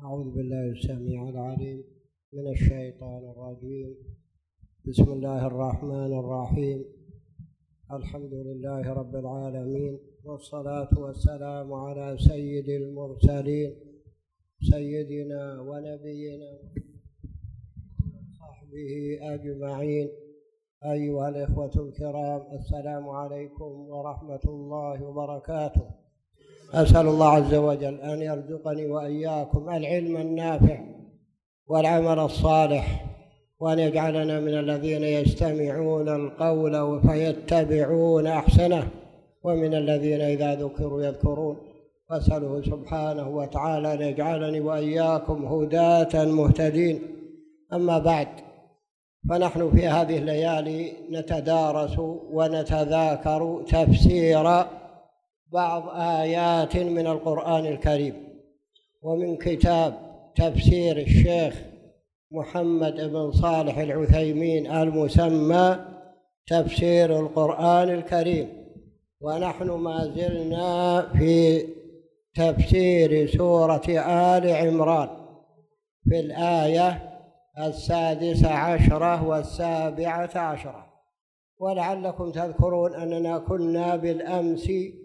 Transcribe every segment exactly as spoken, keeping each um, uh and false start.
أعوذ بالله السميع العليم من الشيطان الرجيم. بسم الله الرحمن الرحيم. الحمد لله رب العالمين، والصلاة والسلام على سيد المرسلين سيدنا ونبينا وصحبه أجمعين. أيها الإخوة الكرام، السلام عليكم ورحمة الله وبركاته. أسأل الله عز وجل أن يرزقني وإياكم العلم النافع والعمل الصالح، وأن يجعلنا من الذين يستمعون القول فيتبعون أحسنه، ومن الذين إذا ذكروا يذكرون. وأسأله سبحانه وتعالى أن يجعلني وإياكم هداة مهتدين. أما بعد، فنحن في هذه الليالي نتدارس ونتذاكر تفسير بعض آيات من القرآن الكريم، ومن كتاب تفسير الشيخ محمد بن صالح العثيمين المسمى تفسير القرآن الكريم. ونحن ما زلنا في تفسير سورة آل عمران في الآية السادسة عشرة والسابعة عشرة. ولعلكم تذكرون أننا كنا بالأمس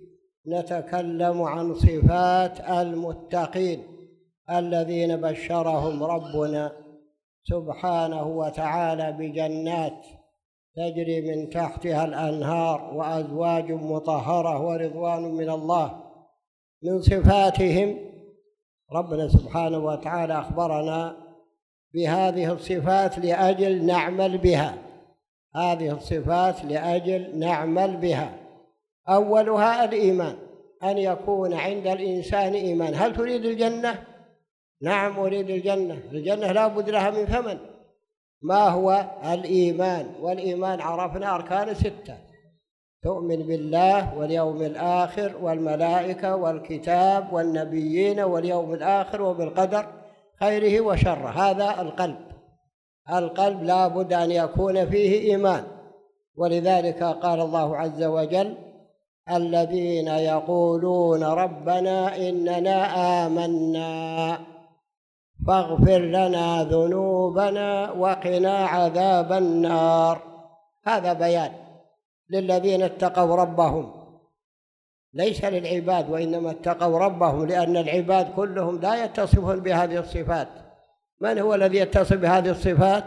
نتكلم عن صفات المتقين الذين بشرهم ربنا سبحانه وتعالى بجنات تجري من تحتها الأنهار وأزواج مطهرة ورضوان من الله. من صفاتهم ربنا سبحانه وتعالى أخبرنا بهذه الصفات لأجل نعمل بها، هذه الصفات لأجل نعمل بها. أولها الإيمان، أن يكون عند الإنسان إيمان. هل تريد الجنة؟ نعم أريد الجنة. الجنة لا بد لها من ثمن. ما هو الإيمان؟ والإيمان عرفنا أركان ستة: تؤمن بالله واليوم الآخر والملائكة والكتاب والنبيين واليوم الآخر وبالقدر خيره وشره. هذا القلب. القلب لا بد أن يكون فيه إيمان، ولذلك قال الله عز وجل: الذين يقولون ربنا إننا آمنا فاغفر لنا ذنوبنا وقنا عذاب النار. هذا بيان للذين اتقوا ربهم، ليس للعباد، وإنما اتقوا ربهم، لأن العباد كلهم لا يتصفون بهذه الصفات. من هو الذي يتصف بهذه الصفات؟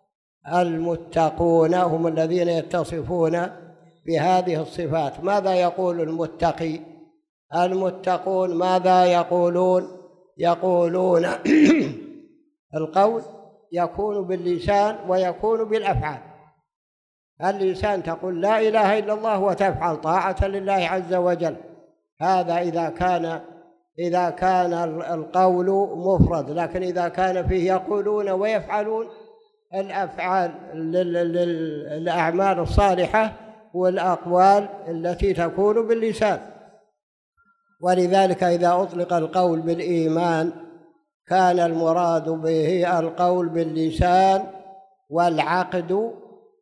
المتقون هم الذين يتصفون بهذه الصفات. ماذا يقول المتقي؟ المتقون ماذا يقولون؟ يقولون القول يكون باللسان ويكون بالأفعال. اللسان تقول لا إله إلا الله وتفعل طاعة لله عز وجل. هذا إذا كان إذا كان القول مفرد، لكن إذا كان فيه يقولون ويفعلون الأفعال الأعمال الصالحة والأقوال التي تكون باللسان. ولذلك إذا أطلق القول بالإيمان كان المراد به القول باللسان والعقد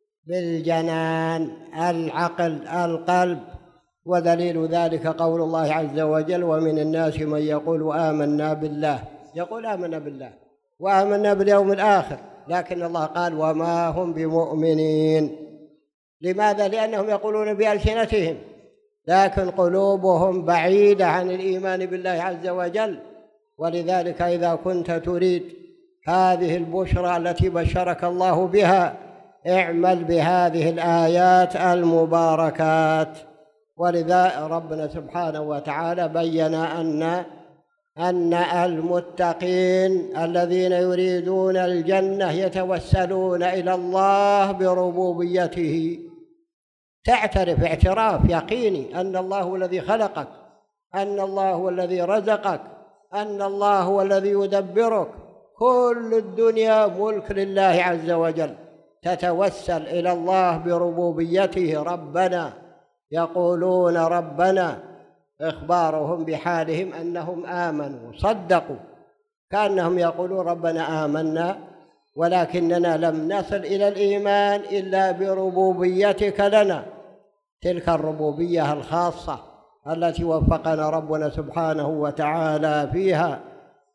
بالجنان، العقل القلب. ودليل ذلك قول الله عز وجل: ومن الناس من يقول آمنا بالله، يقول آمنا بالله وآمنا باليوم الآخر، لكن الله قال: وما هم بمؤمنين. لماذا؟ لأنهم يقولون بألسنتهم لكن قلوبهم بعيدة عن الإيمان بالله عز وجل. ولذلك إذا كنت تريد هذه البشرى التي بشرك الله بها اعمل بهذه الآيات المباركات. ولذا ربنا سبحانه وتعالى بين أن أن المتقين الذين يريدون الجنة يتوسلون إلى الله بربوبيته. تعترف اعتراف يقيني أن الله هو الذي خلقك، أن الله هو الذي رزقك، أن الله هو الذي يدبرك. كل الدنيا ملك لله عز وجل. تتوسل إلى الله بربوبيته. ربنا، يقولون ربنا، إخبارهم بحالهم أنهم آمنوا صدقوا، كأنهم يقولون ربنا آمنا ولكننا لم نصل إلى الإيمان إلا بربوبيتك لنا. تلك الربوبية الخاصة التي وفقنا ربنا سبحانه وتعالى فيها.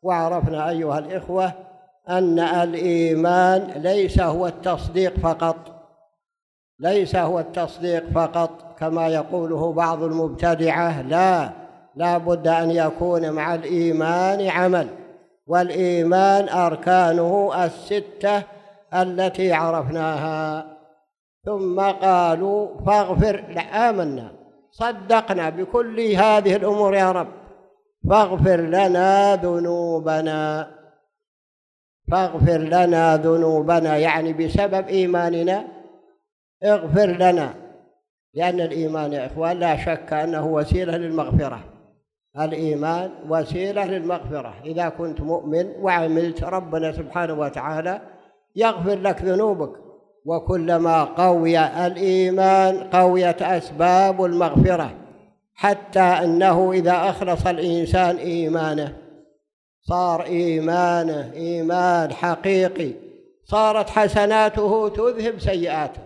وعرفنا أيها الإخوة أن الإيمان ليس هو التصديق فقط، ليس هو التصديق فقط كما يقوله بعض المبتدعة، لا، لا بد أن يكون مع الإيمان عمل، والإيمان أركانه الستة التي عرفناها. ثم قالوا فاغفر، لا آمنا صدقنا بكل هذه الأمور يا رب، فاغفر لنا ذنوبنا، فاغفر لنا ذنوبنا يعني بسبب إيماننا اغفر لنا، لأن الإيمان يا إخوان لا شك أنه وسيلة للمغفرة، الإيمان وسيلة للمغفرة. إذا كنت مؤمن وعملت ربنا سبحانه وتعالى يغفر لك ذنوبك، وكلما قوي الإيمان قويت أسباب المغفرة، حتى أنه إذا أخلص الإنسان إيمانه صار إيمانه إيمان حقيقي، صارت حسناته تذهب سيئاته،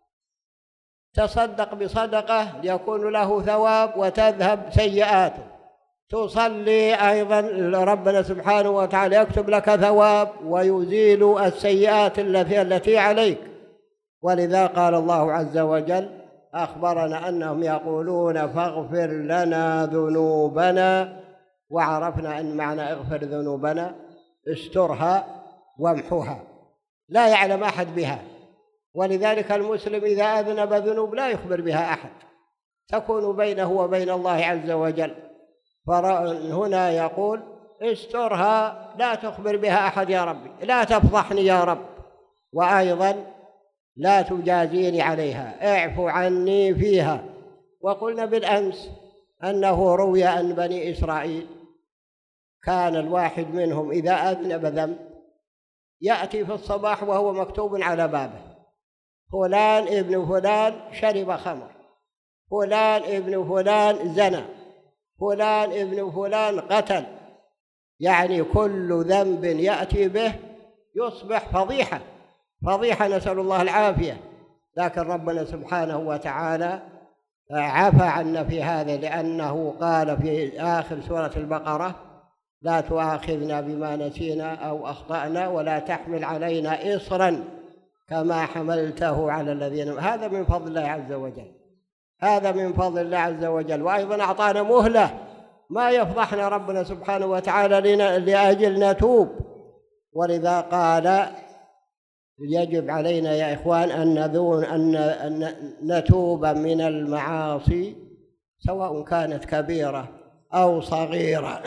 تصدق بصدقة يكون له ثواب وتذهب سيئاته، تصلي أيضا ربنا سبحانه وتعالى يكتب لك ثواب ويزيل السيئات التي التي عليك. ولذا قال الله عز وجل أخبرنا أنهم يقولون فاغفر لنا ذنوبنا، وعرفنا أن معنى اغفر ذنوبنا استرها وامحوها، لا يعلم أحد بها، ولذلك المسلم إذا أذنب ذنوب لا يخبر بها أحد، تكون بينه وبين الله عز وجل. فهنا يقول استرها، لا تخبر بها أحد يا ربي، لا تفضحني يا رب، وأيضا لا تجازيني عليها، اعفو عني فيها. وقلنا بالأمس أنه روي عن بني إسرائيل كان الواحد منهم إذا أذنب ذنب يأتي في الصباح وهو مكتوب على بابه فلان ابن فلان شرب خمر، فلان ابن فلان زنى، فلان ابن فلان قتل، يعني كل ذنب يأتي به يصبح فضيحة، فضيحة نسأل الله العافية. لكن ربنا سبحانه وتعالى عفى عنا في هذا، لأنه قال في آخر سورة البقرة لا تؤاخذنا بما نسينا أو أخطأنا ولا تحمل علينا إصرا كما حملته على الذين. هذا من فضل الله عز وجل، هذا من فضل الله عز وجل. وأيضا أعطانا مهلة، ما يفضحنا ربنا سبحانه وتعالى لأجل نتوب. ولذا قال يجب علينا يا إخوان أن نذون أن نتوب من المعاصي سواء كانت كبيرة أو صغيرة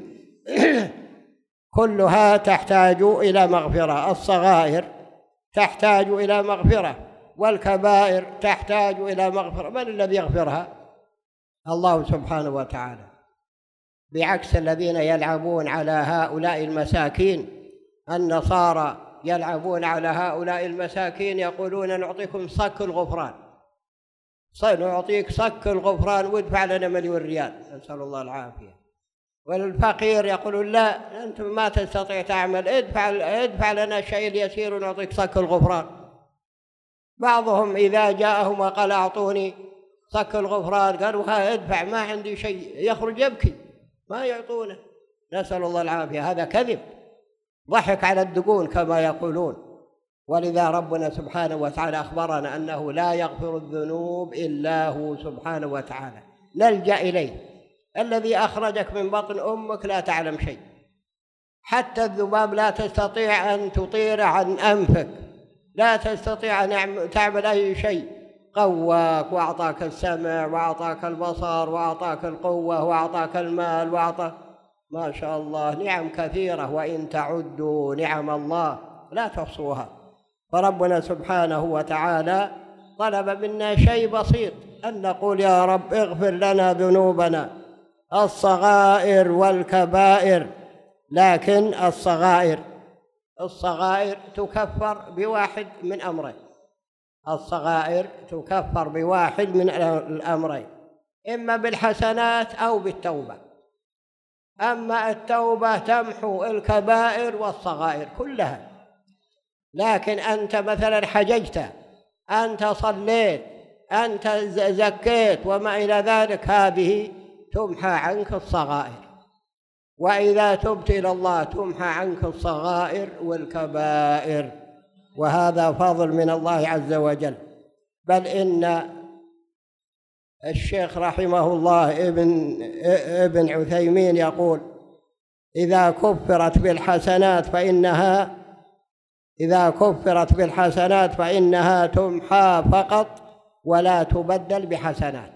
كلها تحتاج إلى مغفرة، الصغائر تحتاج إلى مغفرة والكبائر تحتاج إلى مغفرة. من الذي يغفرها؟ الله سبحانه وتعالى، بعكس الذين يلعبون على هؤلاء المساكين. النصارى يلعبون على هؤلاء المساكين، يقولون نعطيكم صك الغفران، سنعطيك صك الغفران وادفع لنا مليون ريال، نسأل الله العافية. والفقير يقولون لا أنت ما تستطيع تعمل، ادفع, ادفع لنا شيء يسير ونعطيك صك الغفران. بعضهم إذا جاءهم وقال أعطوني صك الغفران قالوا ها ادفع ما عندي شيء، يخرج يبكي ما يعطونه، نسأل الله العافية. هذا كذب، ضحك على الدقون كما يقولون. ولذا ربنا سبحانه وتعالى أخبرنا أنه لا يغفر الذنوب إلا هو سبحانه وتعالى، نلجأ إليه. الذي أخرجك من بطن أمك لا تعلم شيء، حتى الذباب لا تستطيع أن تطير عن أنفك، لا تستطيع أن تعمل أي شيء. قواك وأعطاك السمع وأعطاك البصر وأعطاك القوة وأعطاك المال وأعطاك ما شاء الله نعم كثيرة، وإن تعدوا نعم الله لا تحصوها. فربنا سبحانه وتعالى طلب منا شيء بسيط، أن نقول يا رب اغفر لنا ذنوبنا الصغائر والكبائر. لكن الصغائر الصغائر تكفر بواحد من أمرين، الصغائر تكفر بواحد من الأمرين، إما بالحسنات أو بالتوبة. أما التوبة تمحو الكبائر والصغائر كلها. لكن أنت مثلا حججت، أنت صليت، أنت زكيت وما إلى ذلك، هذه تمحى عنك الصغائر. وإذا تبت إلى الله تمحى عنك الصغائر والكبائر، وهذا فضل من الله عز وجل. بل إن الشيخ رحمه الله ابن ابن عثيمين يقول: إذا كفرت بالحسنات فإنها إذا كفرت بالحسنات فإنها تمحى فقط ولا تبدل بحسنات،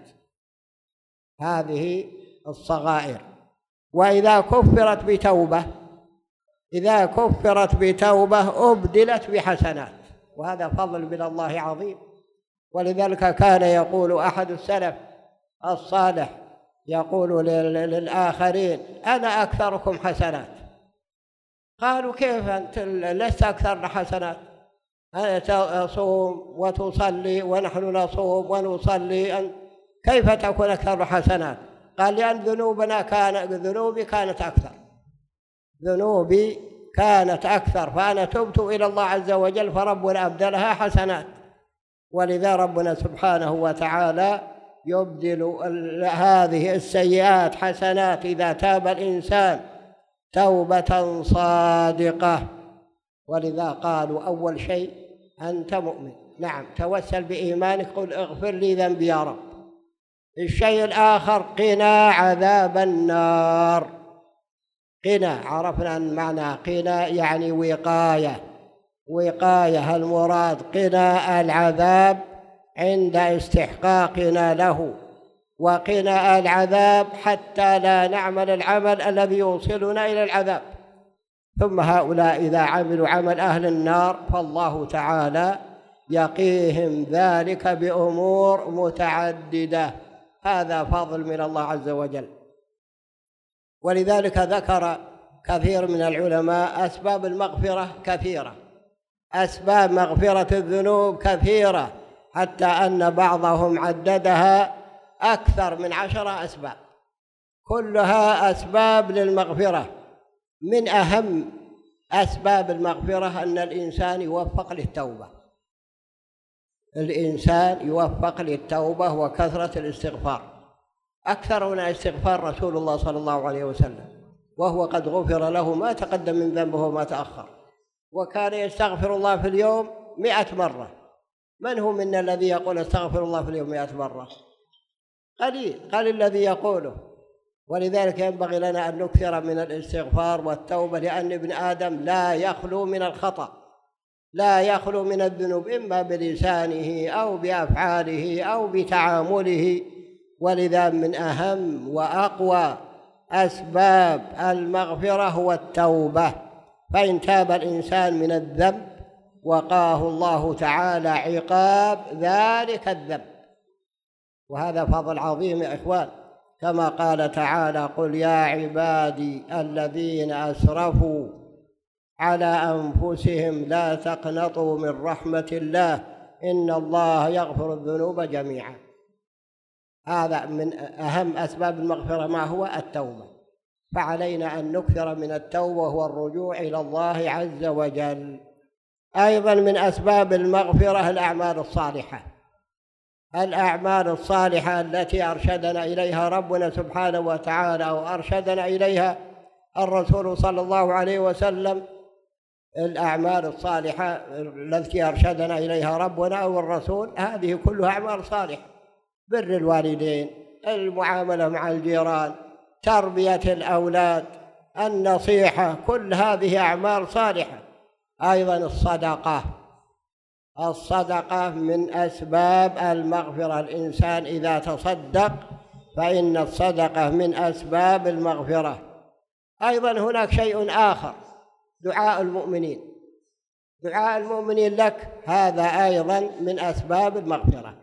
هذه الصغائر. وإذا كفرت بتوبة إذا كفرت بتوبة أبدلت بحسنات، وهذا فضل من الله عظيم. ولذلك كان يقول أحد السلف الصالح يقول للآخرين: أنا أكثركم حسنات. قالوا: كيف أنت لست أكثر حسنات؟ أنت تصوم وتصلي ونحن نصوم ونصلي، كيف تكون أكثر حسنات؟ قال: لأن ذنوبنا كان ذنوبي كانت أكثر ذنوبي كانت أكثر فأنا تبت إلى الله عز وجل فربنا أبدلها حسنات. ولذا ربنا سبحانه وتعالى يبدل هذه السيئات حسنات إذا تاب الإنسان توبة صادقة. ولذا قالوا: أول شيء أنت مؤمن، نعم، توسل بإيمانك، قل: اغفر لي ذنبي يا رب. الشيء الآخر: قنا عذاب النار. قنا، عرفنا أن معنى قنا يعني وقاية وقاية المراد قنا العذاب عند استحقاقنا له، وقنا العذاب حتى لا نعمل العمل الذي يوصلنا إلى العذاب. ثم هؤلاء إذا عملوا عمل أهل النار فالله تعالى يقيهم ذلك بأمور متعددة، هذا فضل من الله عز وجل. ولذلك ذكر كثير من العلماء أسباب المغفرة كثيرة، أسباب مغفرة الذنوب كثيرة، حتى أن بعضهم عددها أكثر من عشرة أسباب، كلها أسباب للمغفرة. من أهم أسباب المغفرة أن الإنسان يوفق للتوبة الإنسان يوفق للتوبة وكثرة الاستغفار. أكثر من استغفار رسول الله صلى الله عليه وسلم، وهو قد غفر له ما تقدم من ذنبه وما تأخر، وكان يستغفر الله في اليوم مئة مرة. من هو منا الذي يقول استغفر الله في اليوم مئة مرة؟ قليل قليل الذي يقوله. ولذلك ينبغي لنا أن نكثر من الاستغفار والتوبة، لأن ابن آدم لا يخلو من الخطأ، لا يخلو من الذنوب، إما بلسانه أو بأفعاله أو بتعامله. ولذا من أهم وأقوى أسباب المغفرة هو التوبة، فإن تاب الإنسان من الذنب وقاه الله تعالى عقاب ذلك الذنب، وهذا فضل عظيم يا إخوان. كما قال تعالى: قل يا عبادي الذين أسرفوا على أنفسهم لا تقنطوا من رحمة الله إن الله يغفر الذنوب جميعا. هذا من أهم أسباب المغفرة، ما هو التوبة. فعلينا أن نكثر من التوبة وهو الرجوع إلى الله عز وجل. أيضا من أسباب المغفرة الأعمال الصالحة الأعمال الصالحة التي أرشدنا إليها ربنا سبحانه وتعالى، أو أرشدنا إليها الرسول صلى الله عليه وسلم. الأعمال الصالحة التي أرشدنا إليها ربنا أو الرسول هذه كلها أعمال صالحة: بر الوالدين، المعاملة مع الجيران، تربية الأولاد، النصيحة، كل هذه أعمال صالحة. أيضا الصدقة الصدقة من أسباب المغفرة، الإنسان إذا تصدق فإن الصدقة من أسباب المغفرة. أيضا هناك شيء آخر: دعاء المؤمنين دعاء المؤمنين لك، هذا أيضا من أسباب المغفرة.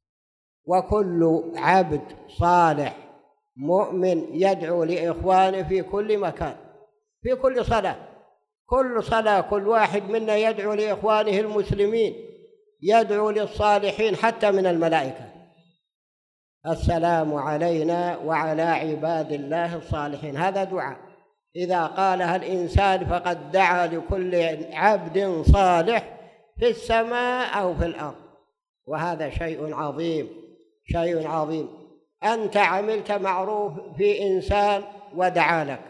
وكل عبد صالح مؤمن يدعو لإخوانه في كل مكان، في كل صلاة كل صلاة كل واحد منا يدعو لإخوانه المسلمين، يدعو للصالحين حتى من الملائكة: السلام علينا وعلى عباد الله الصالحين. هذا دعاء إذا قالها الإنسان فقد دعا لكل عبد صالح في السماء أو في الأرض، وهذا شيء عظيم شيء عظيم. أنت عملت معروف في إنسان ودعا لك،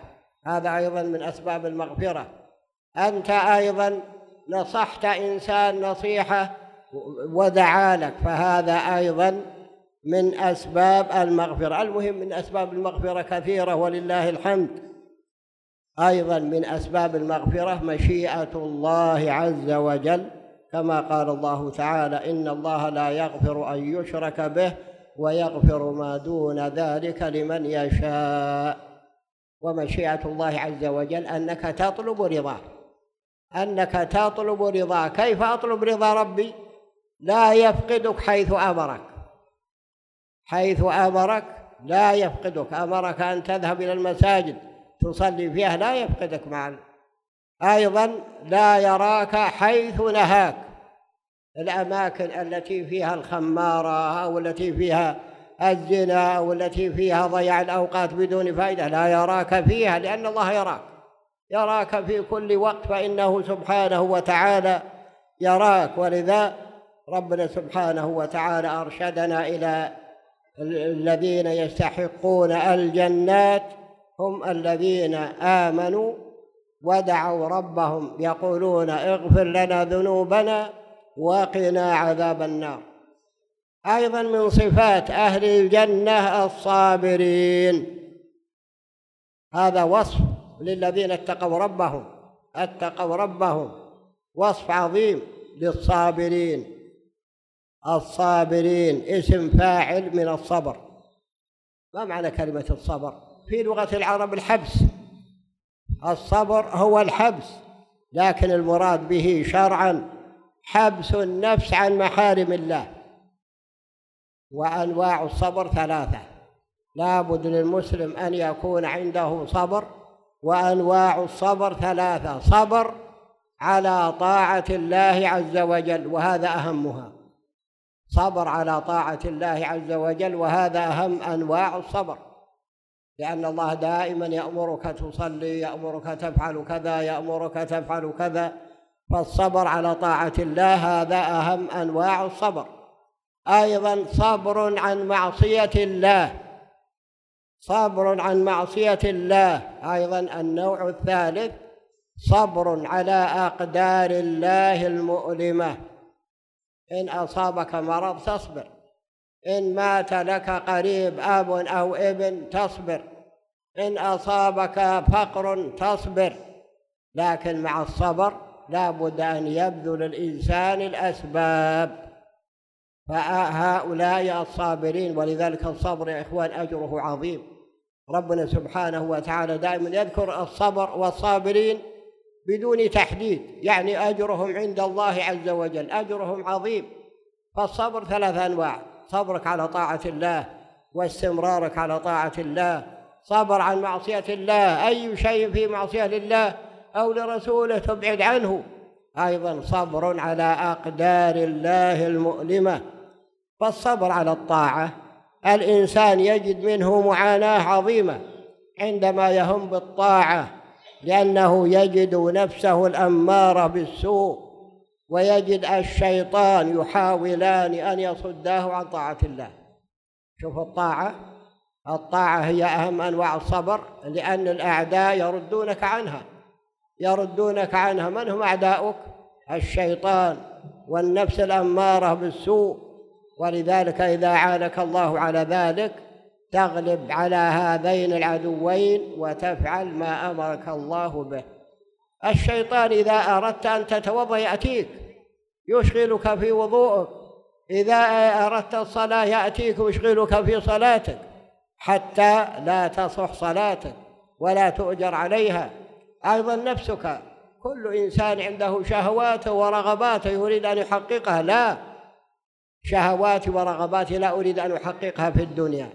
هذا أيضا من أسباب المغفرة. أنت أيضا نصحت إنسان نصيحة ودعا لك، فهذا أيضا من أسباب المغفرة. المهم من أسباب المغفرة كثيرة ولله الحمد. أيضا من أسباب المغفرة مشيئة الله عز وجل، كما قال الله تعالى: إن الله لا يغفر أن يشرك به ويغفر ما دون ذلك لمن يشاء. ومشيئة الله عز وجل أنك تطلب رضاه، أنك تطلب رضاه. كيف أطلب رضا ربي؟ لا يفقدك حيث أمرك، حيث أمرك لا يفقدك. أمرك أن تذهب إلى المساجد تصلي فيها، لا يفقدك معا. أيضا لا يراك حيث نهاك، الأماكن التي فيها الخمارة أو التي فيها الزنا أو التي فيها ضياع الأوقات بدون فائدة، لا يراك فيها، لأن الله يراك، يراك في كل وقت، فإنه سبحانه وتعالى يراك. ولذا ربنا سبحانه وتعالى أرشدنا إلى الذين يستحقون الجنات هم الذين آمنوا ودعوا ربهم يقولون: اغفر لنا ذنوبنا وقنا عذاب النار. أيضا من صفات أهل الجنة الصابرين، هذا وصف للذين اتقوا ربهم، اتقوا ربهم، وصف عظيم للصابرين. الصابرين اسم فاعل من الصبر. ما معنى كلمة الصبر؟ في لغة العرب الحبس، الصبر هو الحبس، لكن المراد به شرعا حبس النفس عن محارم الله. وأنواع الصبر ثلاثة، لا بد للمسلم أن يكون عنده صبر. وأنواع الصبر ثلاثة: صبر على طاعة الله عز وجل، وهذا أهمها، صبر على طاعة الله عز وجل، وهذا أهم أنواع الصبر، لأن الله دائما يأمرك تصلي، يأمرك تفعل كذا، يأمرك تفعل كذا. فالصبر على طاعة الله هذا أهم أنواع الصبر. أيضا صبر عن معصية الله، صبر عن معصية الله. أيضا النوع الثالث صبر على أقدار الله المؤلمة. إن أصابك مرض تصبر، إن مات لك قريب أب أو ابن تصبر، إن أصابك فقر تصبر. لكن مع الصبر لا بد أن يبذل الإنسان الأسباب، فهؤلاء الصابرين. ولذلك الصبر يا إخوان أجره عظيم. ربنا سبحانه وتعالى دائما يذكر الصبر والصابرين بدون تحديد، يعني أجرهم عند الله عز وجل أجرهم عظيم. فالصبر ثلاث أنواع: صبرك على طاعة الله واستمرارك على طاعة الله، صبر عن معصية الله، أي شيء في معصية لله أو لرسوله تبعد عنه. أيضا صبر على أقدار الله المؤلمة. فالصبر على الطاعة الإنسان يجد منه معاناة عظيمة عندما يهم بالطاعة، لأنه يجد نفسه الأمارة بالسوء، ويجد الشيطان يحاولان أن يصداه عن طاعة الله. شوف الطاعة، الطاعة هي أهم أنواع الصبر، لأن الأعداء يردونك عنها، يردونك عنها. من هم أعداؤك؟ الشيطان والنفس الأمارة بالسوء. ولذلك إذا عانك الله على ذلك تغلب على هذين العدوين وتفعل ما أمرك الله به. الشيطان إذا أردت أن تتوضأ يأتيك يشغلك في وضوءك، إذا أردت الصلاة يأتيك ويشغلك في صلاتك حتى لا تصح صلاتك ولا تؤجر عليها. أيضا نفسك، كل إنسان عنده شهواته ورغباته يريد أن يحققها. لا، شهواتي ورغباتي لا أريد أن أحققها في الدنيا،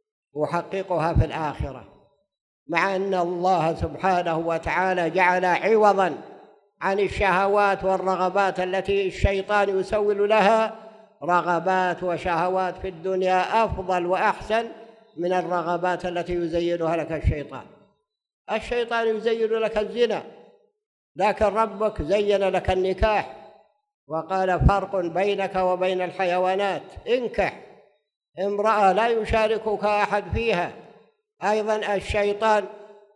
أحققها في الآخرة. مع أن الله سبحانه وتعالى جعل عوضا عن الشهوات والرغبات التي الشيطان يسول لها رغبات وشهوات في الدنيا أفضل وأحسن من الرغبات التي يزينها لك الشيطان. الشيطان يزين لك الزنا، لكن ربك زين لك النكاح وقال: فرق بينك وبين الحيوانات، انكح امرأة لا يشاركك أحد فيها. أيضا الشيطان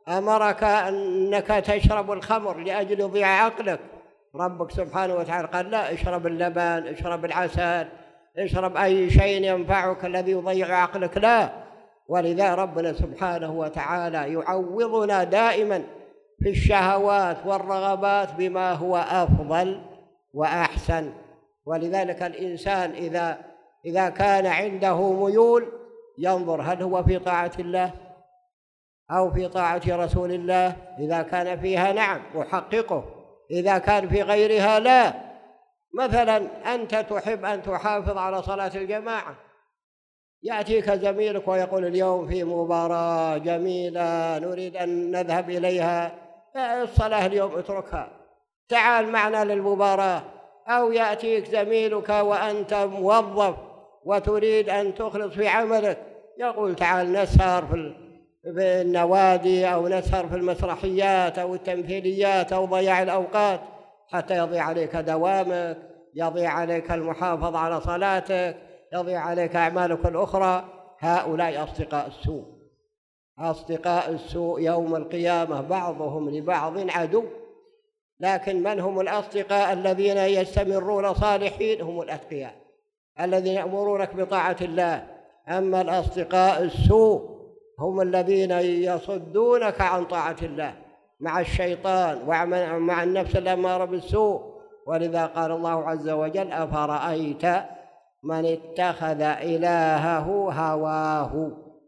أمرك أنك تشرب الخمر لأجل يضيع عقلك، ربك سبحانه وتعالى قال لا، اشرب اللبن، اشرب العسل، اشرب أي شيء ينفعك الذي يضيع عقلك، لا. ولذا ربنا سبحانه وتعالى يعوضنا دائما في الشهوات والرغبات بما هو أفضل وأحسن. ولذلك الإنسان إذا إذا كان عنده ميول ينظر هل هو في طاعة الله أو في طاعة رسول الله، إذا كان فيها نعم وحققه، إذا كان في غيرها لا. مثلا أنت تحب أن تحافظ على صلاة الجماعة، يأتيك زميلك ويقول اليوم في مباراة جميلة نريد أن نذهب إليها، الصلاة اليوم اتركها، تعال معنا للمباراة. أو يأتيك زميلك وأنت موظف وتريد أن تخلص في عملك، يقول تعال نسهر في النوادي أو نسهر في المسرحيات أو التمثيليات أو ضياع الأوقات، حتى يضيع عليك دوامك، يضيع عليك المحافظة على صلاتك، يضيع عليك أعمالك الأخرى. هؤلاء أصدقاء السوء، أصدقاء السوء يوم القيامة بعضهم لبعض عدو. لكن من هم الأصدقاء الذين يستمرون صالحين؟ هم الأتقياء الذين يأمرونك بطاعة الله. أما الأصدقاء السوء هم الذين يصدونك عن طاعة الله مع الشيطان ومع النفس الأمارة بالسوء. ولذا قال الله عز وجل أفرأيت من اتخذ إلهه هواه،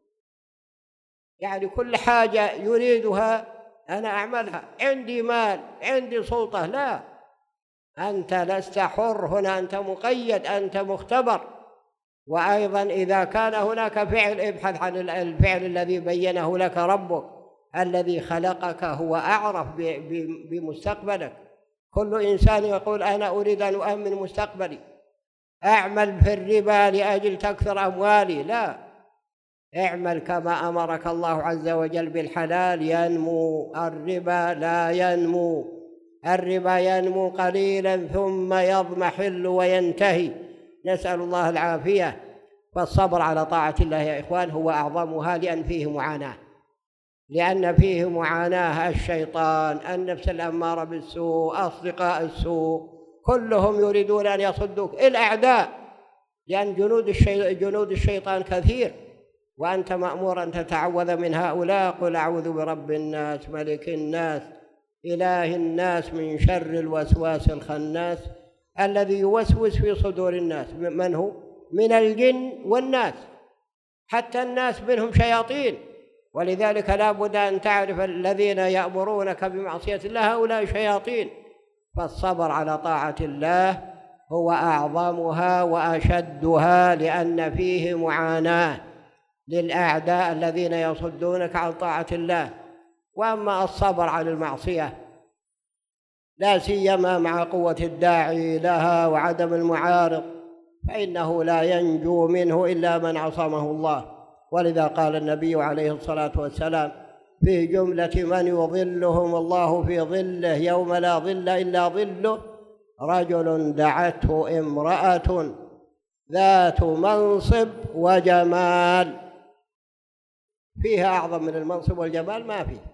يعني كل حاجة يريدها أنا أعملها، عندي مال، عندي سلطة، لا، أنت لست حر هنا، أنت مقيد، أنت مختبر. وأيضا إذا كان هناك فعل ابحث عن الفعل الذي بينه لك ربك، الذي خلقك هو أعرف بمستقبلك. كل إنسان يقول أنا أريد أن أؤمن مستقبلي، أعمل في الربا لأجل تكثر أموالي، لا، اعمل كما أمرك الله عز وجل بالحلال ينمو، الربا لا ينمو، الربا ينمو قليلا ثم يضمحل وينتهي، نسأل الله العافية. فالصبر على طاعة الله يا إخوان هو أعظمها، لأن فيه معاناة، لأن فيه معاناة الشيطان، النفس الأمارة بالسوء، أصدقاء السوء، كلهم يريدون أن يصدوك، الأعداء، لأن جنود الشيطان, جنود الشيطان كثير، وأنت مأمور أن تتعوذ من هؤلاء. قل أعوذ برب الناس ملك الناس إله الناس من شر الوسواس الخناس الذي يوسوس في صدور الناس. من هو؟ من الجن والناس، حتى الناس منهم شياطين. ولذلك لا بد أن تعرف الذين يأمرونك بمعصية الله هؤلاء شياطين. فالصبر على طاعة الله هو أعظمها وأشدها، لأن فيه معاناة للأعداء الذين يصدونك عن طاعة الله. وأما الصبر عن المعصية لا سيما مع قوة الداعي لها وعدم المعارض، فإنه لا ينجو منه إلا من عصمه الله. ولذا قال النبي عليه الصلاة والسلام في جملة من يظلهم الله في ظله يوم لا ظل إلا ظله: رجل دعته امرأة ذات منصب وجمال. فيها أعظم من المنصب والجمال ما فيه.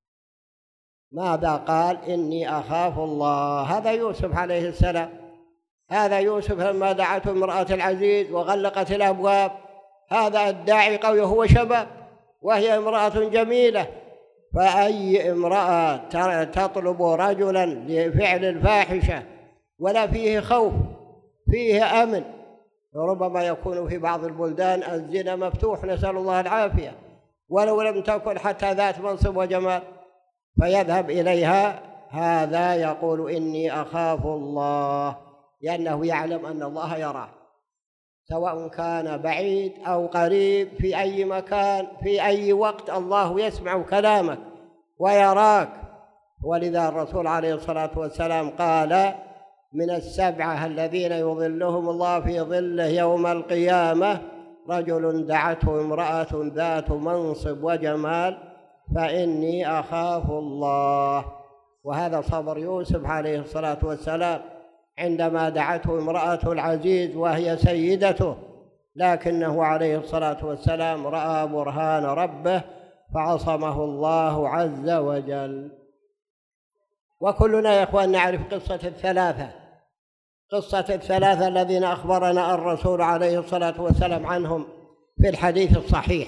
ماذا قال؟ إني أخاف الله. هذا يوسف عليه السلام، هذا يوسف لما دعته امرأة العزيز وغلقت الأبواب، هذا الداعي قوي هو شباب وهي امرأة جميلة. فأي امرأة تطلب رجلا لفعل الفاحشة ولا فيه خوف، فيه أمن؟ ربما يكون في بعض البلدان الزنا مفتوح، نسأل الله العافية، ولو لم تكن حتى ذات منصب وجمال فيذهب إليها. هذا يقول إني أخاف الله، لأنه يعلم أن الله يراه، سواء كان بعيد أو قريب، في أي مكان في أي وقت الله يسمع كلامك ويراك. ولذا الرسول عليه الصلاة والسلام قال: من السبعة الذين يظلهم الله في ظله يوم القيامة رجل دعته امرأة ذات منصب وجمال فإني أخاف الله. وهذا صبر يوسف عليه الصلاة والسلام عندما دعته امرأة العزيز وهي سيدته، لكنه عليه الصلاة والسلام رأى برهان ربه فعصمه الله عز وجل. وكلنا يا إخوان نعرف قصة الثلاثة قصة الثلاثة الذين أخبرنا الرسول عليه الصلاة والسلام عنهم في الحديث الصحيح.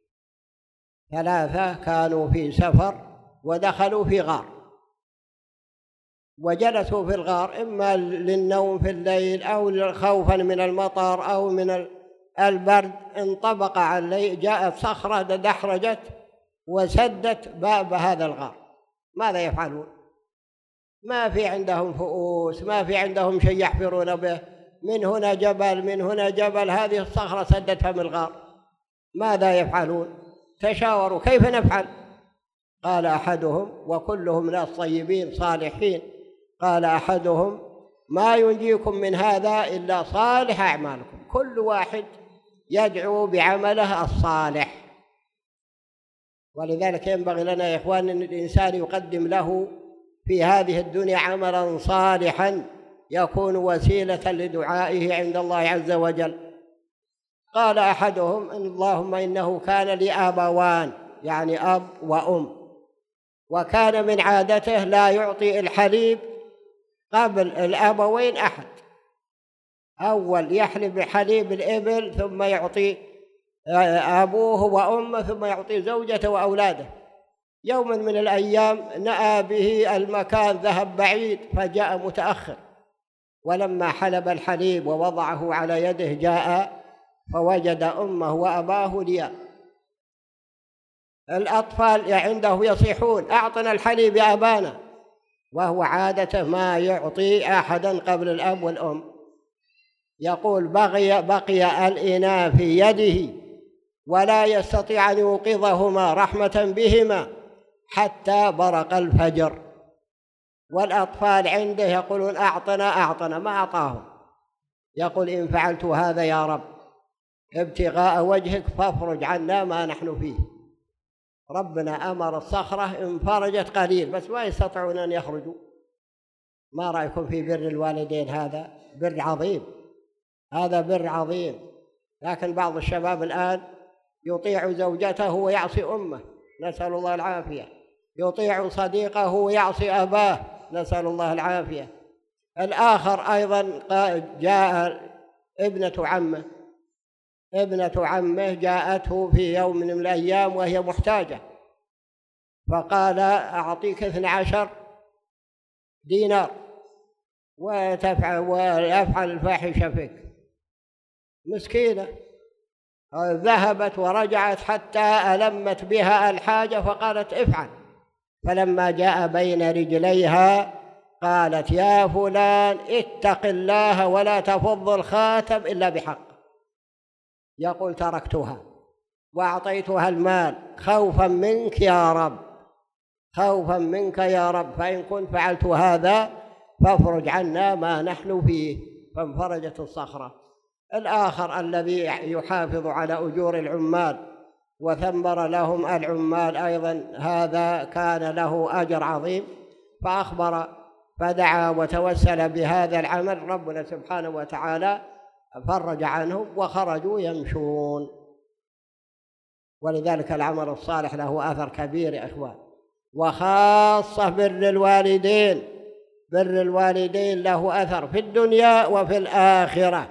ثلاثة كانوا في سفر ودخلوا في غار، وجلسوا في الغار إما للنوم في الليل أو خوفا من المطر أو من البرد. انطبق عليه جاءت صخرة دحرجت وسدت باب هذا الغار. ماذا يفعلون؟ ما في عندهم فؤوس، ما في عندهم شيء يحفرون به، من هنا جبل من هنا جبل، هذه الصخرة سدت فم الغار. ماذا يفعلون؟ تشاوروا كيف نفعل؟ قال أحدهم، وكلهم ناس طيبين صالحين، قال أحدهم: ما ينجيكم من هذا إلا صالح أعمالكم. كل واحد يدعو بعمله الصالح. ولذلك ينبغي لنا يا إخوان أن الإنسان يقدم له في هذه الدنيا عملا صالحا يكون وسيلة لدعائه عند الله عز وجل. قال أحدهم: اللهم إنه كان لي أبوان، يعني أب وأم، وكان من عادته لا يعطي الحليب قبل الأبوين أحد. أول يحلب بحليب الإبل ثم يعطي أبوه وأمه ثم يعطي زوجته وأولاده. يوم من الأيام نأى به المكان، ذهب بعيد فجاء متأخر، ولما حلب الحليب ووضعه على يده جاء فوجد أمه وأباه نيام. الأطفال عنده يصيحون: أعطنا الحليب يا أبانا، وهو عادته ما يعطي أحدا قبل الأب والأم. يقول: بقي بقي الإناء في يده ولا يستطيع أن يوقظهما رحمة بهما حتى برق الفجر، والأطفال عنده يقولون: أعطنا أعطنا، ما أعطاهم. يقول: إن فعلت هذا يا رب ابتغاء وجهك فافرج عنا ما نحن فيه. ربنا أمر الصخرة انفرجت قليل، بس ما يستطيعون أن يخرجوا. ما رأيكم في بر الوالدين؟ هذا بر عظيم، هذا بر عظيم. لكن بعض الشباب الآن يطيع زوجته ويعصي أمه، نسأل الله العافية، يطيع صديقه ويعصي أباه، نسأل الله العافية. الآخر أيضا جاء ابنة عمه ابنة عمه جاءته في يوم من الأيام وهي محتاجة، فقال: أعطيك اثنى عشر دينار وتفعل ويفعل الفاحشة فيك. مسكينة ذهبت ورجعت حتى ألمت بها الحاجة فقالت: افعل. فلما جاء بين رجليها قالت: يا فلان اتق الله ولا تفض الخاتم إلا بحق. يقول: تركتها وأعطيتها المال خوفا منك يا رب، خوفا منك يا رب، فإن كنت فعلت هذا فافرج عنا ما نحن فيه. فانفرجت الصخرة. الآخر الذي يحافظ على أجور العمال وثمر لهم العمال أيضا، هذا كان له أجر عظيم، فأخبر فدعا وتوسل بهذا العمل، ربنا سبحانه وتعالى فرج عنهم وخرجوا يمشون. ولذلك العمل الصالح له أثر كبير يا إخوان، وخاصة بر الوالدين. بر الوالدين له أثر في الدنيا وفي الآخرة.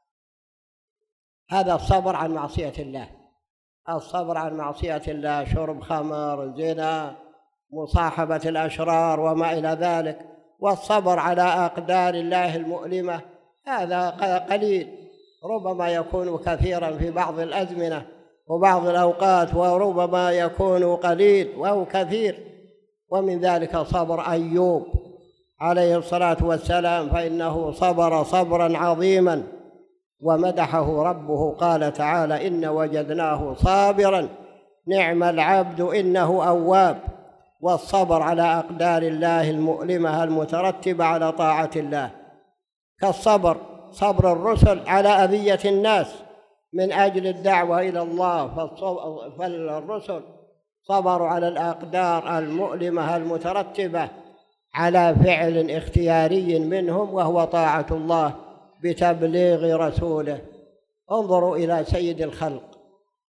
هذا الصبر عن معصية الله، الصبر عن معصية الله، شرب خمر، زنا، مصاحبة الأشرار وما إلى ذلك، والصبر على أقدار الله المؤلمة، هذا قليل، ربما يكون كثيرا في بعض الأزمنة وبعض الأوقات، وربما يكون قليل وهو كثير. ومن ذلك صبر أيوب عليه الصلاة والسلام، فإنه صبر صبرا عظيما ومدحه ربه، قال تعالى: إن وجدناه صابرا نعم العبد إنه أواب. والصبر على أقدار الله المؤلمة المترتبة على طاعة الله، كالصبر صبر الرسل على أذية الناس من أجل الدعوة إلى الله، فالرسل صبروا على الأقدار المؤلمة المترتبة على فعل اختياري منهم وهو طاعة الله بتبليغ رسوله. انظروا إلى سيد الخلق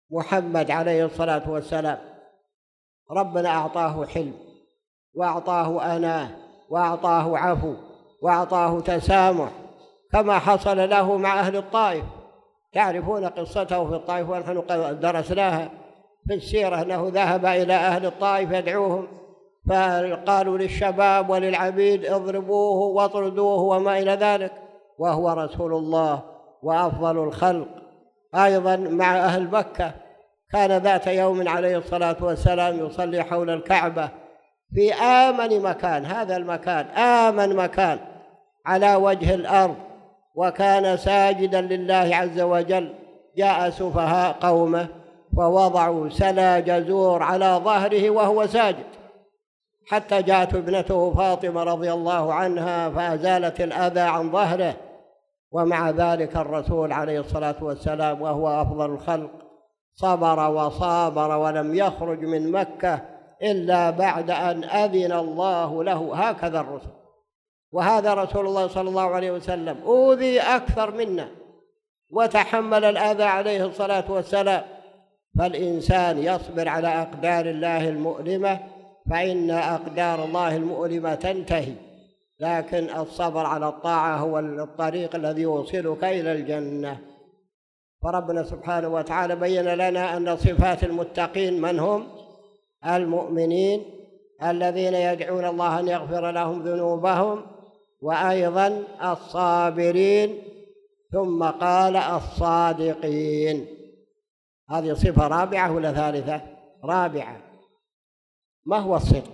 محمد عليه الصلاة والسلام ربنا أعطاه حلم، وأعطاه أناه، وأعطاه عفو، وأعطاه تسامح، كما حصل له مع أهل الطائف. تعرفون قصته في الطائف ونحن درسناها في السيرة، أنه ذهب إلى أهل الطائف يدعوهم، فقالوا للشباب وللعبيد اضربوه واطردوه وما إلى ذلك، وهو رسول الله وأفضل الخلق. أيضا مع أهل مكة كان ذات يوم عليه الصلاة والسلام يصلي حول الكعبة في آمن مكان، هذا المكان آمن مكان على وجه الأرض، وكان ساجدا لله عز وجل. جاء سفهاء قومه فوضعوا سلا جزور على ظهره وهو ساجد، حتى جاءت ابنته فاطمة رضي الله عنها فأزالت الأذى عن ظهره. ومع ذلك الرسول عليه الصلاة والسلام وهو أفضل الخلق صبر وصابر ولم يخرج من مكة إلا بعد أن أذن الله له. هكذا الرسل، وهذا رسول الله صلى الله عليه وسلم أوذي أكثر منا وتحمل الأذى عليه الصلاة والسلام. فالإنسان يصبر على أقدار الله المؤلمة، فإن أقدار الله المؤلمة تنتهي، لكن الصبر على الطاعة هو الطريق الذي يوصلك إلى الجنة. فربنا سبحانه وتعالى بين لنا أن صفات المتقين من هم؟ المؤمنين الذين يدعون الله أن يغفر لهم ذنوبهم، وأيضا الصابرين، ثم قال الصادقين. هذه صفة رابعة ولا ثالثة؟ رابعة. ما هو الصدق؟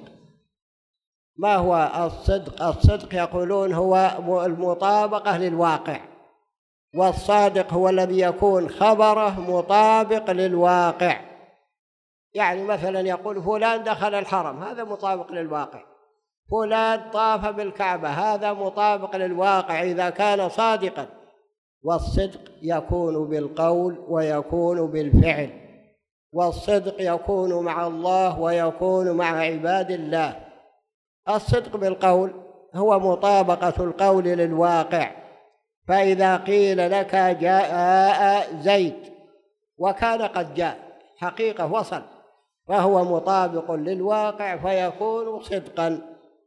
ما هو الصدق؟ الصدق يقولون هو المطابقة للواقع، والصادق هو الذي يكون خبره مطابق للواقع. يعني مثلا يقول فلان دخل الحرم، هذا مطابق للواقع. فلان طاف بالكعبة، هذا مطابق للواقع إذا كان صادقا. والصدق يكون بالقول ويكون بالفعل، والصدق يكون مع الله ويكون مع عباد الله. الصدق بالقول هو مطابقة القول للواقع، فإذا قيل لك جاء زيد وكان قد جاء حقيقة وصل، فهو مطابق للواقع فيكون صدقا.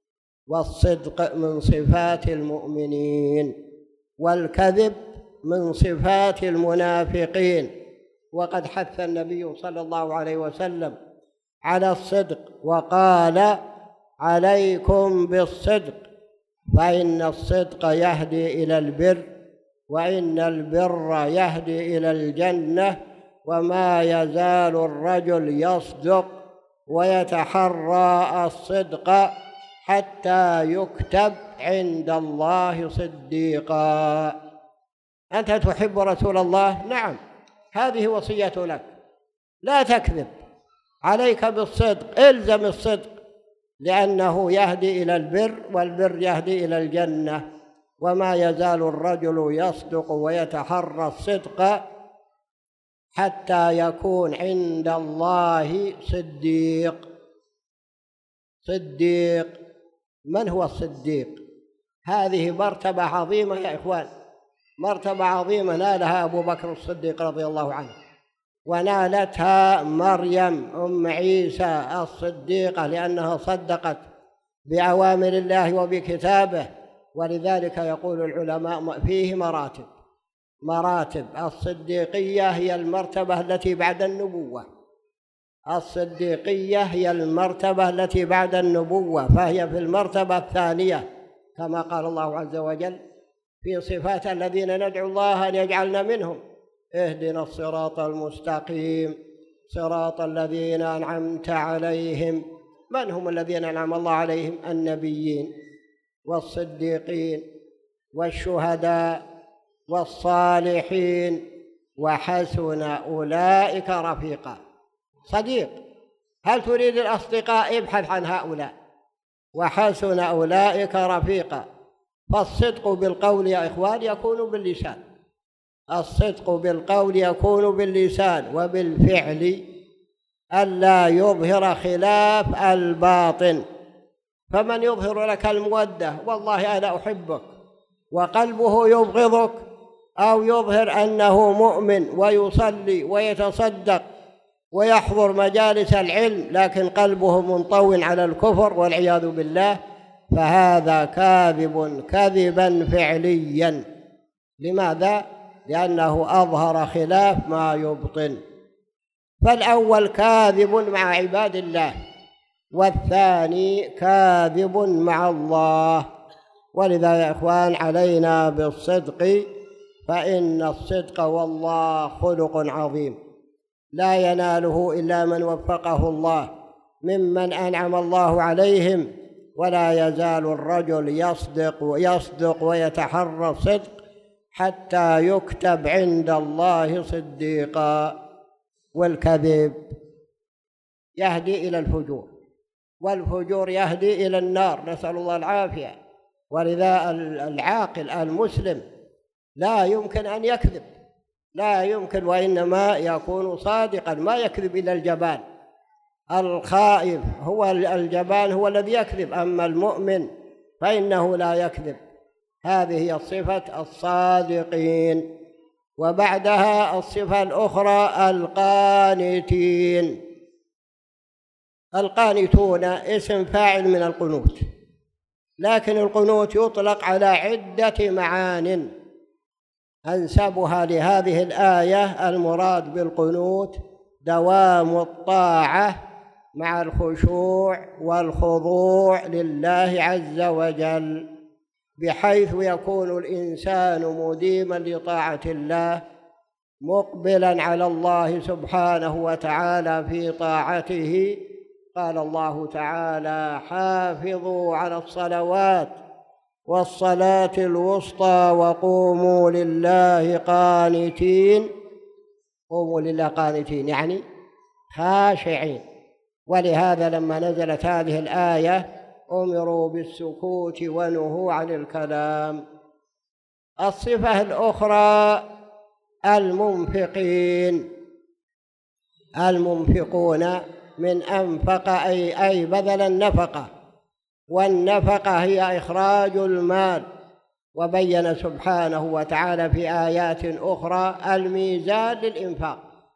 والصدق من صفات المؤمنين، والكذب من صفات المنافقين. وقد حث النبي صلى الله عليه وسلم على الصدق وقال: عليكم بالصدق فإن الصدق يهدي إلى البر، وإن البر يهدي إلى الجنة، وما يزال الرجل يصدق ويتحرى الصدق حتى يكتب عند الله صديقا. أنت تحب رسول الله؟ نعم، هذه وصية لك، لا تكذب، عليك بالصدق، الزم الصدق، لأنه يهدي إلى البر، والبر يهدي إلى الجنة. وما يزال الرجل يصدق ويتحرى الصدق حتى يكون عند الله صديق. صديق، من هو الصديق؟ هذه مرتبة عظيمة يا إخوان، مرتبة عظيمة نالها أبو بكر الصديق رضي الله عنه، ونالتها مريم أم عيسى الصديقة، لأنها صدقت بأوامر الله وبكتابه. ولذلك يقول العلماء فيه مراتب. مراتب الصديقية هي المرتبة التي بعد النبوة، الصديقية هي المرتبة التي بعد النبوة، فهي في المرتبة الثانية، كما قال الله عز وجل في صفات الذين ندعو الله أن يجعلنا منهم: اهدنا الصراط المستقيم صراط الذين أنعمت عليهم. من هم الذين أنعم الله عليهم؟ النبيين والصديقين والشهداء والصالحين، وحسن أولئك رفيقا. صديق، هل تريد الأصدقاء؟ ابحث عن هؤلاء. وحسن أولئك رفيقا. فالصدق بالقول يا إخوان يكون باللسان، الصدق بالقول يكون باللسان، وبالفعل ألا يظهر خلاف الباطن. فمن يظهر لك المودة والله أنا أحبك وقلبه يبغضك، أو يظهر أنه مؤمن ويصلي ويتصدق ويحضر مجالس العلم لكن قلبه منطو على الكفر والعياذ بالله، فهذا كاذب كذبا فعليا. لماذا؟ لأنه أظهر خلاف ما يبطن. فالأول كاذب مع عباد الله، والثاني كاذب مع الله. ولذا يا إخوان علينا بالصدق، فإن الصدق والله خلق عظيم لا يناله إلا من وفقه الله ممن أنعم الله عليهم. ولا يزال الرجل يصدق ويصدق ويتحرى الصدق حتى يكتب عند الله صديقا. والكذب يهدي إلى الفجور، والفجور يهدي إلى النار، نسأل الله العافية. ولذا العاقل المسلم لا يمكن أن يكذب، لا يمكن، وإنما يكون صادقا، ما يكذب إلى الجبان. الخائف هو الجبان هو الذي يكذب، أما المؤمن فإنه لا يكذب. هذه هي صفة الصادقين. وبعدها الصفة الأخرى القانتين. القانتون اسم فاعل من القنوت، لكن القنوت يطلق على عدة معان أنسبها لهذه الآية. المراد بالقنوت دوام الطاعة مع الخشوع والخضوع لله عز وجل، بحيث يكون الإنسان مديما لطاعة الله، مقبلا على الله سبحانه وتعالى في طاعته. قال الله تعالى: حافظوا على الصلوات والصلاة الوسطى وقوموا لله قانتين. قوموا لله قانتين يعني خاشعين. ولهذا لما نزلت هذه الآية أمروا بالسكوت ونهوا عن الكلام. الصفة الأخرى المنفقين. المنفقون من أنفق أي أي بذل النفقة، والنفقة هي إخراج المال. وبين سبحانه وتعالى في آيات أخرى الميزان للإنفاق.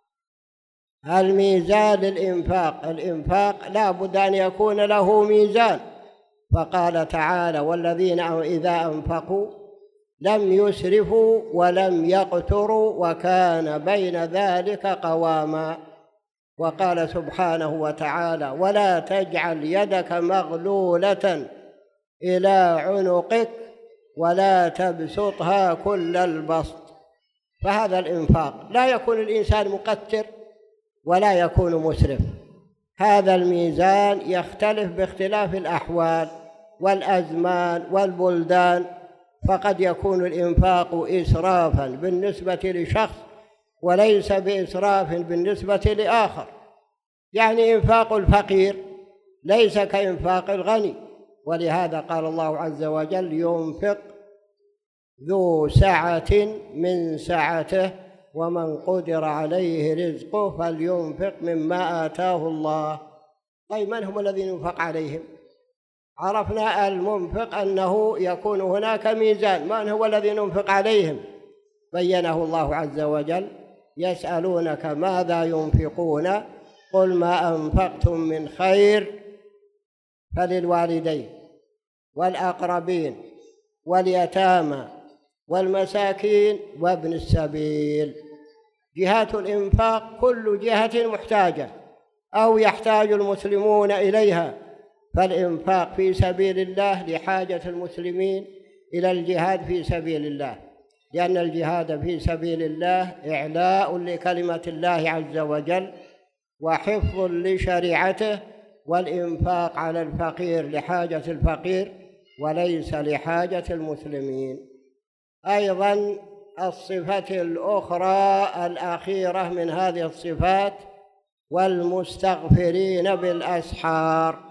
الميزان للإنفاق، الإنفاق لا بد أن يكون له ميزان. فقال تعالى: والذين إذا أنفقوا لم يسرفوا ولم يقتروا وكان بين ذلك قواما. وقال سبحانه وتعالى: ولا تجعل يدك مغلولة إلى عنقك ولا تبسطها كل البسط. فهذا الإنفاق لا يكون الإنسان مقتر ولا يكون مسرف. هذا الميزان يختلف باختلاف الأحوال والأزمان والبلدان، فقد يكون الإنفاق إسرافا بالنسبة لشخص وليس بإسراف بالنسبة لآخر. يعني إنفاق الفقير ليس كإنفاق الغني. ولهذا قال الله عز وجل: ينفق ذو سعة من سعته ومن قدر عليه رزقه فلينفق مما آتاه الله. طيب من هم الذين ينفق عليهم؟ عرفنا المنفق أنه يكون هناك ميزان. من هو الذي ينفق عليهم؟ بينه الله عز وجل: يسألونك ماذا ينفقون قل ما أنفقتم من خير فللوالدين والأقربين واليتامى والمساكين وابن السبيل. جهات الإنفاق كل جهة محتاجة أو يحتاج المسلمون إليها. فالإنفاق في سبيل الله لحاجة المسلمين إلى الجهاد في سبيل الله، لأن الجهاد في سبيل الله إعلاء لكلمة الله عز وجل وحفظ لشريعته، والإنفاق على الفقير لحاجة الفقير وليس لحاجة المسلمين. أيضا الصفة الأخرى الأخيرة من هذه الصفات والمستغفرين بالأسحار.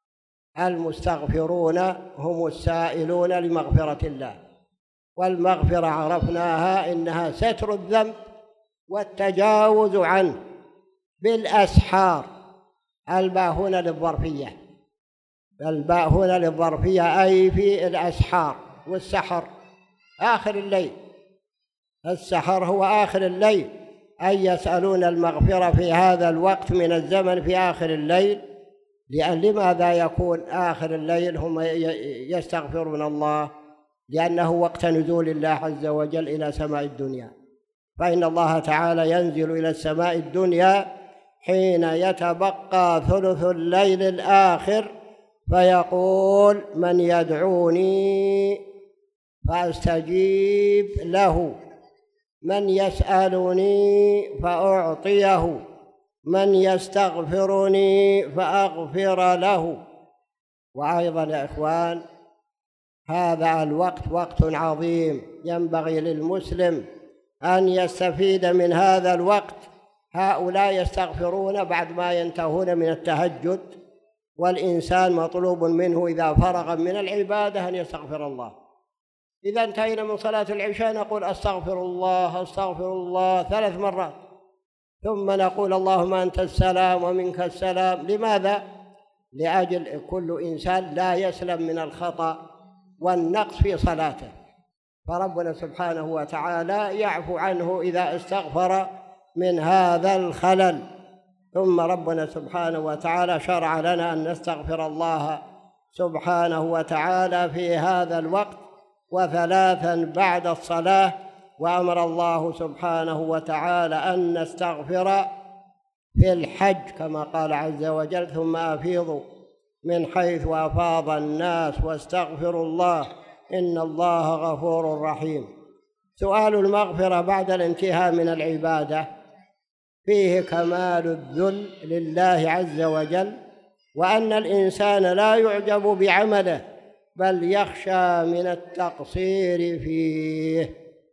المستغفرون هم السائلون لمغفرة الله، والمغفرة عرفناها إنها ستر الذنب والتجاوز عنه. بالأسحار الباء هنا للظرفية، الباء هنا للظرفية أي في الأسحار. والسحر آخر الليل، السحر هو آخر الليل، أن يسألون المغفرة في هذا الوقت من الزمن في آخر الليل. لأن لماذا يكون آخر الليل هم يستغفرون الله؟ لأنه وقت نزول الله عز وجل إلى سماء الدنيا، فإن الله تعالى ينزل إلى السماء الدنيا حين يتبقى ثلث الليل الآخر فيقول: من يدعوني فأستجيب له، من يسألني فأعطيه، من يستغفرني فأغفر له. وأيضا يا إخوان، هذا الوقت وقت عظيم، ينبغي للمسلم أن يستفيد من هذا الوقت. هؤلاء يستغفرون بعد ما ينتهون من التهجد، والإنسان مطلوب منه إذا فرغ من العبادة أن يستغفر الله. إذا انتهينا من صلاة العشاء نقول: أستغفر الله أستغفر الله ثلاث مرات، ثم نقول: اللهم أنت السلام ومنك السلام. لماذا؟ لأجل كل إنسان لا يسلم من الخطأ والنقص في صلاته، فربنا سبحانه وتعالى يعفو عنه إذا استغفر من هذا الخلل. ثم ربنا سبحانه وتعالى شرع لنا أن نستغفر الله سبحانه وتعالى في هذا الوقت وثلاثا بعد الصلاة. وأمر الله سبحانه وتعالى أن نستغفر في الحج كما قال عز وجل: ثم أفيضوا من حيث أفاض الناس واستغفروا الله إن الله غفور رحيم. سؤال المغفرة بعد الانتهاء من العبادة فيه كمال الذل لله عز وجل، وأن الإنسان لا يعجب بعمله بل يخشى من التقصير فيه.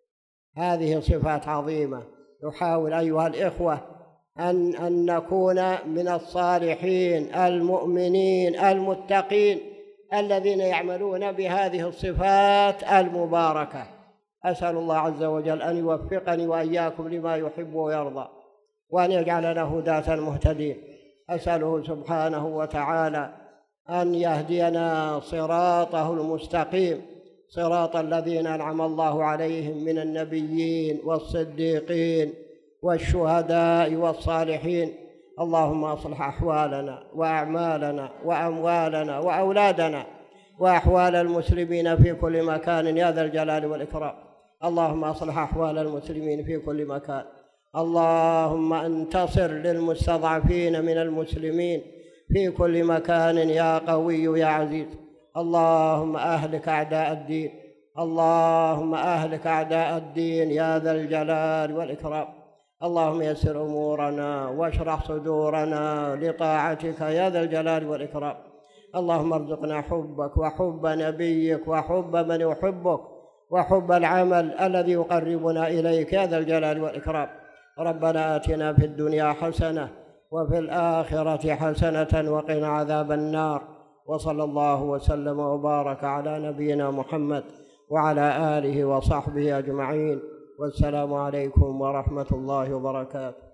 هذه صفات عظيمة. نحاول أيها الإخوة أن, أن نكون من الصالحين المؤمنين المتقين الذين يعملون بهذه الصفات المباركة. أسأل الله عز وجل أن يوفقني وإياكم لما يحب ويرضى، وأن يجعلنا هداة مهتدين. أسأله سبحانه وتعالى أن يهدينا صراطه المستقيم، صراط الذين أنعم الله عليهم من النبيين والصديقين والشهداء والصالحين. اللهم أصلح أحوالنا وأعمالنا وأموالنا وأولادنا وأحوال المسلمين في كل مكان يا ذا الجلال والإكرام. اللهم أصلح أحوال المسلمين في كل مكان. اللهم انتصر للمستضعفين من المسلمين في كل مكان يا قوي يا عزيز. اللهم أهلك أعداء الدين، اللهم أهلك أعداء الدين يا ذا الجلال والإكرام. اللهم يسر أمورنا واشرح صدورنا لطاعتك يا ذا الجلال والإكرام. اللهم ارزقنا حبك وحب نبيك وحب من يحبك وحب العمل الذي يقربنا إليك يا ذا الجلال والإكرام. ربنا آتنا في الدنيا حسنة وفي الآخرة حسنة وقنا عذاب النار. وصلى الله وسلم وبارك على نبينا محمد وعلى آله وصحبه أجمعين، والسلام عليكم ورحمة الله وبركاته.